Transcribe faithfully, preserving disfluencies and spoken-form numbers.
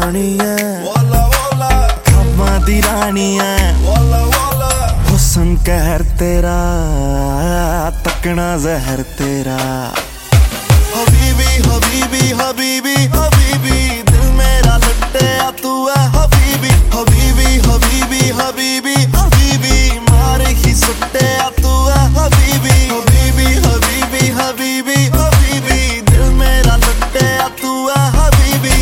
सोनी है, खब्बां दी रानी है, हुस्न कहर तेरा, तकना जहर तेरा। हबीबी हबीबी हबीबी हबीबी